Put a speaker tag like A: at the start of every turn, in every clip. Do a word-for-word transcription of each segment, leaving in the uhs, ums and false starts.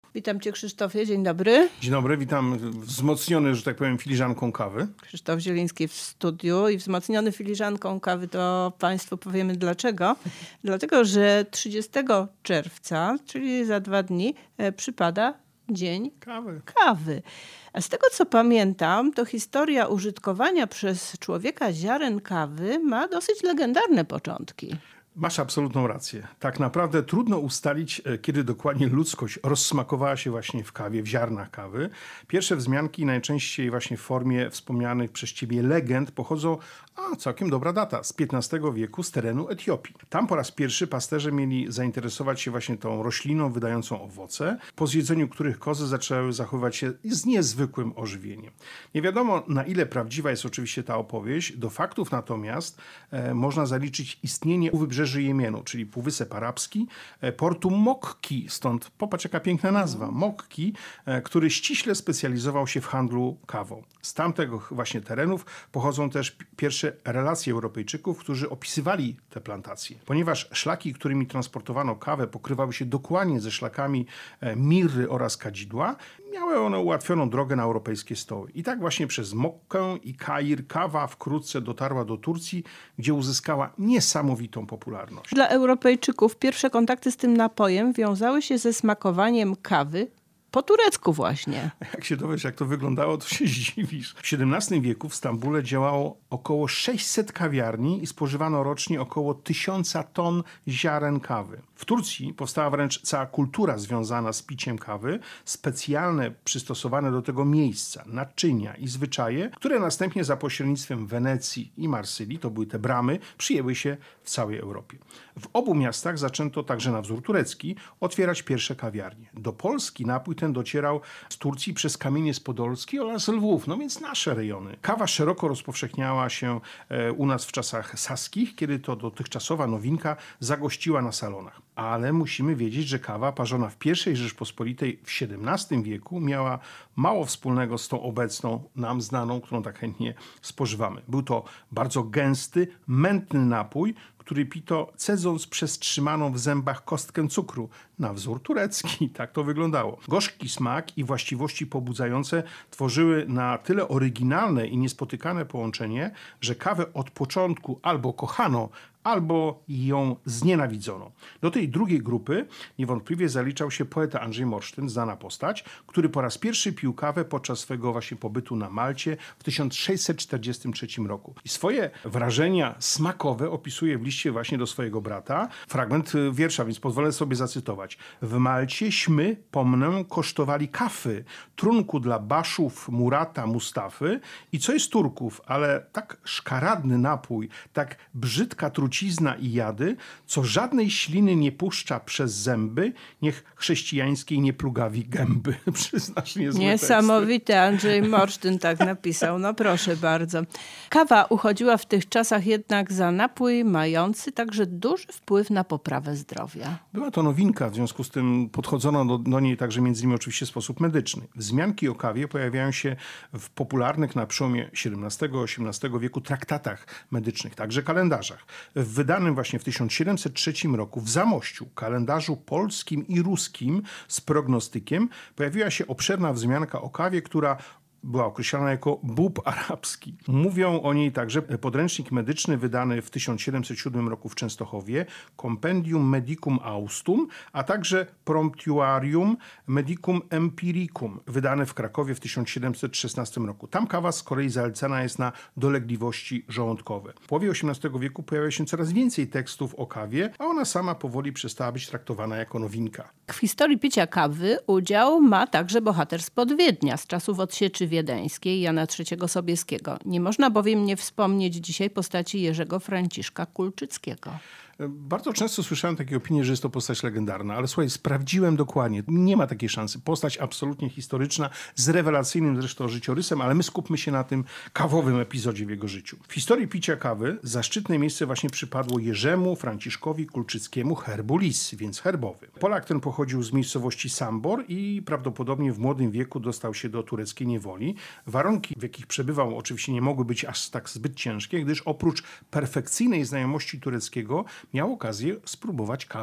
A: Witam cię, Krzysztofie, dzień dobry.
B: Dzień dobry, witam wzmocniony, że tak powiem, filiżanką kawy.
A: Krzysztof Zieliński w studiu i wzmocniony filiżanką kawy, to państwu powiemy dlaczego. Dlatego, że trzydziestego czerwca, czyli za dwa dni, przypada Dzień
B: Kawy.
A: kawy. A z tego, co pamiętam, to historia użytkowania przez człowieka ziaren kawy ma dosyć legendarne początki.
B: Masz absolutną rację. Tak naprawdę trudno ustalić, kiedy dokładnie ludzkość rozsmakowała się właśnie w kawie, w ziarnach kawy. Pierwsze wzmianki, najczęściej właśnie w formie wspomnianych przez ciebie legend, pochodzą, a całkiem dobra data, z piętnastego wieku z terenu Etiopii. Tam po raz pierwszy pasterze mieli zainteresować się właśnie tą rośliną wydającą owoce, po zjedzeniu których kozy zaczęły zachowywać się z niezwykłym ożywieniem. Nie wiadomo, na ile prawdziwa jest oczywiście ta opowieść. Do faktów natomiast e, można zaliczyć istnienie u wybrzeży Jemenu, czyli Półwysep Arabski, portu Mokki, stąd popatrz jaka piękna nazwa, Mokki, który ściśle specjalizował się w handlu kawą. Z tamtego właśnie terenów pochodzą też pierwsze relacje Europejczyków, którzy opisywali te plantacje. Ponieważ szlaki, którymi transportowano kawę, pokrywały się dokładnie ze szlakami mirry oraz kadzidła, miały one ułatwioną drogę na europejskie stoły. I tak właśnie przez Mokkę i Kair kawa wkrótce dotarła do Turcji, gdzie uzyskała niesamowitą popularność.
A: Dla Europejczyków pierwsze kontakty z tym napojem wiązały się ze smakowaniem kawy po turecku właśnie.
B: Jak się dowiesz, jak to wyglądało, to się zdziwisz. W siedemnastym wieku w Stambule działało około sześćset kawiarni i spożywano rocznie około tysiąca ton ziaren kawy. W Turcji powstała wręcz cała kultura związana z piciem kawy, specjalne przystosowane do tego miejsca, naczynia i zwyczaje, które następnie za pośrednictwem Wenecji i Marsylii, to były te bramy, przyjęły się w całej Europie. W obu miastach zaczęto także na wzór turecki otwierać pierwsze kawiarnie. Do Polski napój ten docierał z Turcji przez Kamieniec Podolski oraz Lwów, no więc nasze rejony. Kawa szeroko rozpowszechniała się u nas w czasach saskich, kiedy to dotychczasowa nowinka zagościła na salonach. Ale musimy wiedzieć, że kawa parzona w pierwszej Rzeczpospolitej w siedemnastym wieku miała mało wspólnego z tą obecną, nam znaną, którą tak chętnie spożywamy. Był to bardzo gęsty, mętny napój, który pito cedząc przez trzymaną w zębach kostkę cukru, na wzór turecki. Tak to wyglądało. Gorzki smak i właściwości pobudzające tworzyły na tyle oryginalne i niespotykane połączenie, że kawę od początku albo kochano, albo ją znienawidzono. Do tej drugiej grupy niewątpliwie zaliczał się poeta Andrzej Morsztyn, znana postać, który po raz pierwszy pił kawę podczas swojego właśnie pobytu na Malcie w tysiąc sześćset czterdziestym trzecim roku. I swoje wrażenia smakowe opisuje w liście właśnie do swojego brata. Fragment wiersza, więc pozwolę sobie zacytować. W Malcieśmy, pomnę, kosztowali kafy, trunku dla Baszów, Murata, Mustafy i co jest Turków, ale tak szkaradny napój, tak brzydka trucizna i jady, co żadnej śliny nie puszcza przez zęby, niech chrześcijańskiej nie plugawi gęby. Przyznasz, niezłe
A: Niesamowite, Andrzej Morsztyn tak napisał. No proszę bardzo. Kawa uchodziła w tych czasach jednak za napój mający także duży wpływ na poprawę zdrowia.
B: Była to nowinka, w związku z tym podchodzono do, do niej także między innymi oczywiście w sposób medyczny. Wzmianki o kawie pojawiają się w popularnych na przełomie siedemnastego osiemnastego wieku traktatach medycznych, także kalendarzach. W wydanym właśnie w tysiąc siedemset trzecim roku w Zamościu kalendarzu polskim i ruskim z prognostykiem pojawiła się obszerna wzmianka o kawie, która była określana jako bób arabski. Mówią o niej także podręcznik medyczny wydany w tysiąc siedemset siódmym roku w Częstochowie, Compendium Medicum Austum, a także Promptuarium Medicum Empiricum, wydane w Krakowie w tysiąc siedemset szesnastym roku. Tam kawa z kolei zalecana jest na dolegliwości żołądkowe. W połowie osiemnastego wieku pojawia się coraz więcej tekstów o kawie, a ona sama powoli przestała być traktowana jako nowinka.
A: W historii picia kawy udział ma także bohater spod Wiednia, z czasów odsieczy wiedeńskiej Jana trzeciego Sobieskiego. Nie można bowiem nie wspomnieć dzisiaj postaci Jerzego Franciszka Kulczyckiego.
B: Bardzo często słyszałem takie opinie, że jest to postać legendarna, ale słuchaj, sprawdziłem dokładnie. Nie ma takiej szansy. Postać absolutnie historyczna, z rewelacyjnym zresztą życiorysem, ale my skupmy się na tym kawowym epizodzie w jego życiu. W historii picia kawy zaszczytne miejsce właśnie przypadło Jerzemu Franciszkowi Kulczyckiemu herbulis, więc herbowy. Polak ten pochodził z miejscowości Sambor i prawdopodobnie w młodym wieku dostał się do tureckiej niewoli. Warunki, w jakich przebywał, oczywiście nie mogły być aż tak zbyt ciężkie, gdyż oprócz perfekcyjnej znajomości tureckiego miał okazję spróbować kawę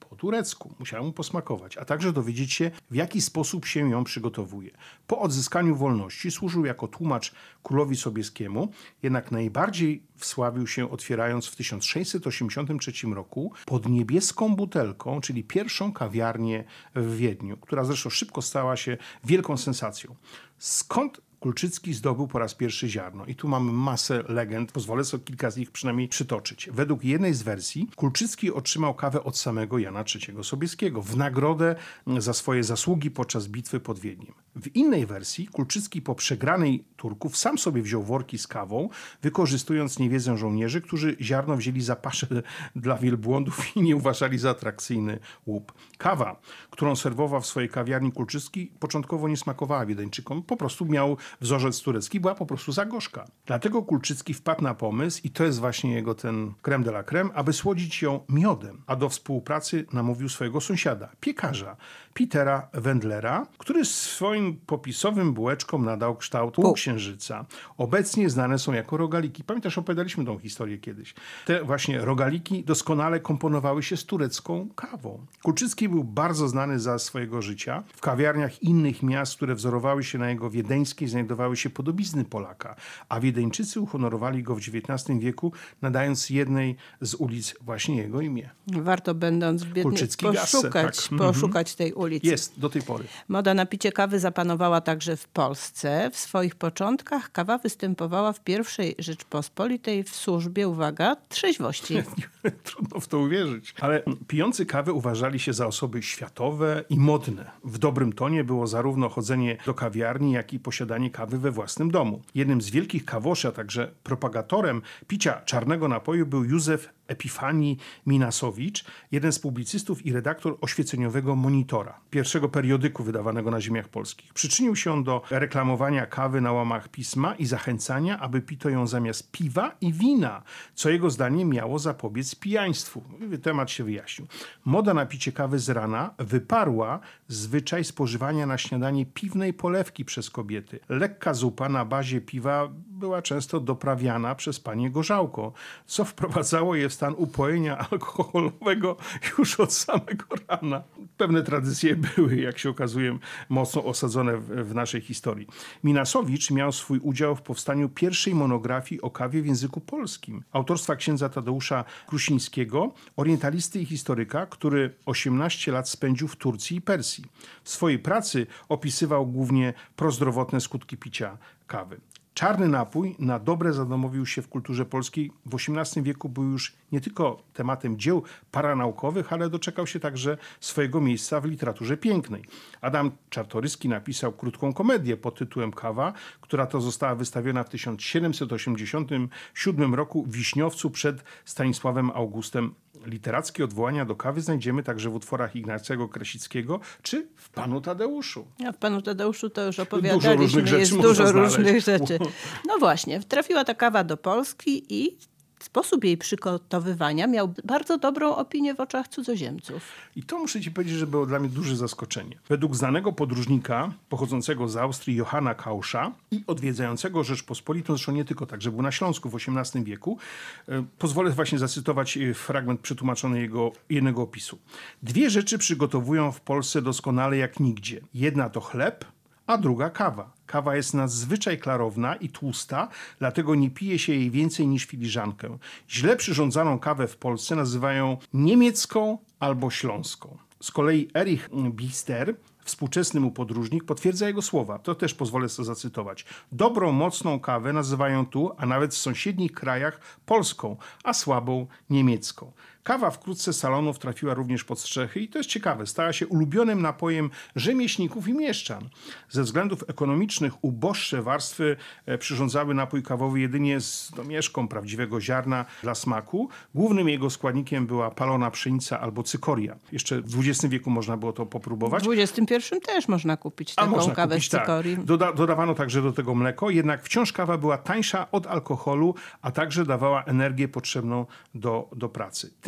B: po turecku. Musiałem mu posmakować, a także dowiedzieć się, w jaki sposób się ją przygotowuje. Po odzyskaniu wolności służył jako tłumacz królowi Sobieskiemu, jednak najbardziej wsławił się otwierając w tysiąc sześćset osiemdziesiątym trzecim roku pod niebieską butelką, czyli pierwszą kawiarnię w Wiedniu, która zresztą szybko stała się wielką sensacją. Skąd Kulczycki zdobył po raz pierwszy ziarno? I tu mamy masę legend, pozwolę sobie kilka z nich przynajmniej przytoczyć. Według jednej z wersji Kulczycki otrzymał kawę od samego Jana trzeciego Sobieskiego w nagrodę za swoje zasługi podczas bitwy pod Wiedniem. W innej wersji Kulczycki po przegranej Turków sam sobie wziął worki z kawą, wykorzystując niewiedzę żołnierzy, którzy ziarno wzięli za paszę dla wielbłądów i nie uważali za atrakcyjny łup. Kawa, którą serwował w swojej kawiarni Kulczycki, początkowo nie smakowała Wiedeńczykom, po prostu miał wzorzec turecki, była po prostu za gorzka. Dlatego Kulczycki wpadł na pomysł, i to jest właśnie jego ten crème de la crème, aby słodzić ją miodem, a do współpracy namówił swojego sąsiada, piekarza, Petera Wendlera, który swoim popisowym bułeczkom nadał kształt półksiężyca. Obecnie znane są jako rogaliki. Pamiętasz, opowiadaliśmy tą historię kiedyś. Te właśnie rogaliki doskonale komponowały się z turecką kawą. Kulczycki był bardzo znany za swojego życia. W kawiarniach innych miast, które wzorowały się na jego wiedeńskiej, znajdowały się podobizny Polaka, a Wiedeńczycy uhonorowali go w dziewiętnastym wieku, nadając jednej z ulic właśnie jego imię.
A: Warto, będąc w Wiedniu, poszukać,
B: tak.
A: poszukać tej ulicy.
B: Jest do tej pory.
A: Moda na picie kawy zapanowała także w Polsce. W swoich początkach kawa występowała w pierwszej Rzeczpospolitej w służbie, uwaga, trzeźwości.
B: Trudno w to uwierzyć. Ale pijący kawę uważali się za osoby światowe i modne. W dobrym tonie było zarówno chodzenie do kawiarni, jak i posiadanie kawy we własnym domu. Jednym z wielkich kawoszy, a także propagatorem picia czarnego napoju był Józef Epifanii Minasowicz, jeden z publicystów i redaktor oświeceniowego Monitora, pierwszego periodyku wydawanego na ziemiach polskich. Przyczynił się on do reklamowania kawy na łamach pisma i zachęcania, aby pito ją zamiast piwa i wina, co jego zdaniem miało zapobiec pijaństwu. Temat się wyjaśnił. Moda na picie kawy z rana wyparła zwyczaj spożywania na śniadanie piwnej polewki przez kobiety. Lekka zupa na bazie piwa była często doprawiana przez panie gorzałko, co wprowadzało je w stan upojenia alkoholowego już od samego rana. Pewne tradycje były, jak się okazuje, mocno osadzone w, w naszej historii. Minasowicz miał swój udział w powstaniu pierwszej monografii o kawie w języku polskim, autorstwa księdza Tadeusza Krusińskiego, orientalisty i historyka, który osiemnaście lat spędził w Turcji i Persji. W swojej pracy opisywał głównie prozdrowotne skutki picia kawy. Czarny napój na dobre zadomowił się w kulturze polskiej. W osiemnastym wieku był już nie tylko tematem dzieł paranaukowych, ale doczekał się także swojego miejsca w literaturze pięknej. Adam Czartoryski napisał krótką komedię pod tytułem Kawa, która to została wystawiona w tysiąc siedemset osiemdziesiątym siódmym roku w Wiśniowcu przed Stanisławem Augustem. Literackie odwołania do kawy znajdziemy także w utworach Ignacego Krasickiego czy w Panu Tadeuszu.
A: A w Panu Tadeuszu to już opowiadaliśmy.
B: Dużo różnych rzeczy
A: jest
B: można
A: dużo
B: znaleźć.
A: różnych rzeczy. No właśnie, trafiła ta kawa do Polski i sposób jej przygotowywania miał bardzo dobrą opinię w oczach cudzoziemców.
B: I to muszę ci powiedzieć, że było dla mnie duże zaskoczenie. Według znanego podróżnika pochodzącego z Austrii Johanna Kausza i odwiedzającego Rzeczpospolitą, zresztą nie tylko tak, że był na Śląsku w osiemnastym wieku, e, pozwolę właśnie zacytować fragment przetłumaczony jego jednego opisu. Dwie rzeczy przygotowują w Polsce doskonale jak nigdzie. Jedna to chleb, a druga kawa. Kawa jest nadzwyczaj klarowna i tłusta, dlatego nie pije się jej więcej niż filiżankę. Źle przyrządzaną kawę w Polsce nazywają niemiecką albo śląską. Z kolei Erich Bister, współczesny mu podróżnik, potwierdza jego słowa. To też pozwolę sobie zacytować. Dobrą, mocną kawę nazywają tu, a nawet w sąsiednich krajach, polską, a słabą niemiecką. Kawa wkrótce z salonów trafiła również pod strzechy i to jest ciekawe, stała się ulubionym napojem rzemieślników i mieszczan. Ze względów ekonomicznych uboższe warstwy przyrządzały napój kawowy jedynie z domieszką prawdziwego ziarna dla smaku. Głównym jego składnikiem była palona pszenica albo cykoria. Jeszcze w dwudziestym wieku można było to popróbować.
A: W dwudziestym pierwszym też można kupić taką
B: można
A: kawę
B: kupić,
A: z cykorii.
B: Tak. Doda- dodawano także do tego mleko, jednak wciąż kawa była tańsza od alkoholu, a także dawała energię potrzebną do, do pracy. Tym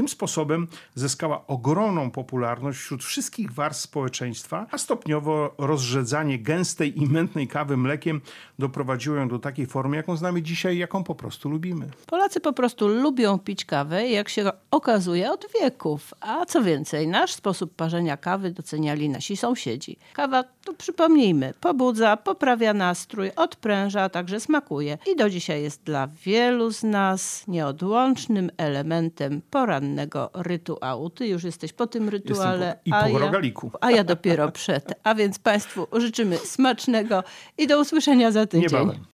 B: sposobem zyskała ogromną popularność wśród wszystkich warstw społeczeństwa, a stopniowo rozrzedzanie gęstej i mętnej kawy mlekiem doprowadziło ją do takiej formy, jaką znamy dzisiaj, jaką po prostu lubimy.
A: Polacy po prostu lubią pić kawę, jak się okazuje, od wieków. A co więcej, nasz sposób parzenia kawy doceniali nasi sąsiedzi. Kawa, to przypomnijmy, pobudza, poprawia nastrój, odpręża, a także smakuje. I do dzisiaj jest dla wielu z nas nieodłącznym elementem porannego rytuału. Ty już jesteś po tym rytuale,
B: po, i
A: a,
B: po
A: ja,
B: rogaliku.
A: a ja dopiero przed. A więc Państwu życzymy smacznego i do usłyszenia za tydzień.
B: Niebawem.